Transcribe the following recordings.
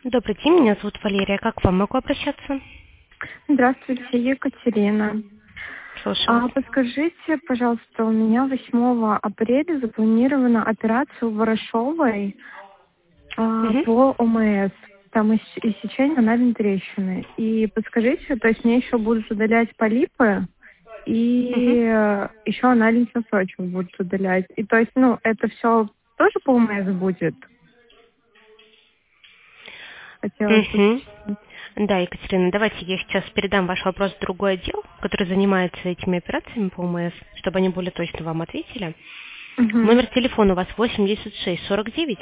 Добрый день, меня зовут Валерия. Как к вам могу обращаться? Здравствуйте, Екатерина. Слушаю вас. Подскажите, пожалуйста, у меня 8 апреля запланирована операция у Ворошовой Мгм. по ОМС. Там иссечение анальной трещины. И подскажите, то есть мне еще будут удалять полипы, и Мгм. еще анальный сосочек будут удалять. И то есть, это все тоже по ОМС будет? Хотелось Мгм. уточнить. Да, Екатерина, давайте я сейчас передам ваш вопрос в другой отдел, который занимается этими операциями по ОМС, чтобы они более точно вам ответили. Угу. Номер телефона у вас 89649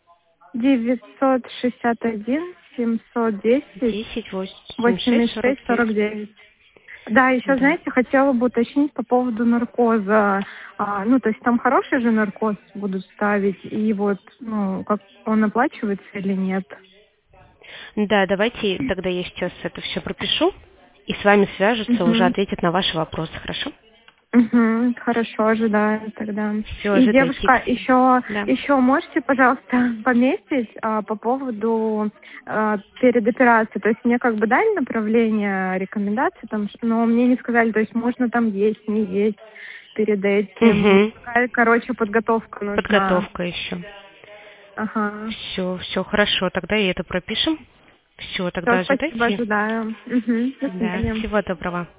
961 710 10 86 86 49. 49. Да, еще, Да. знаете, хотела бы уточнить по поводу наркоза. То есть там хороший же наркоз будут ставить, и вот, как он оплачивается или нет? Да, давайте тогда я сейчас это все пропишу, и с вами свяжутся, уже Угу. ответят на ваши вопросы, хорошо? Угу, хорошо, ожидаю тогда. Все, И, ожидайте, девушка, Екатерина. еще, Да. еще можете, пожалуйста, пометить по поводу перед операцией. То есть мне как бы дали направление, рекомендации, там, но мне не сказали, то есть можно там есть, не есть перед этим. Угу. Какая, короче, подготовка нужна. Подготовка еще. Ага. Все хорошо, тогда и это пропишем. Все, Все, тогда спасибо, ожидайте. ожидаю. Угу. До Да, свидания. всего доброго.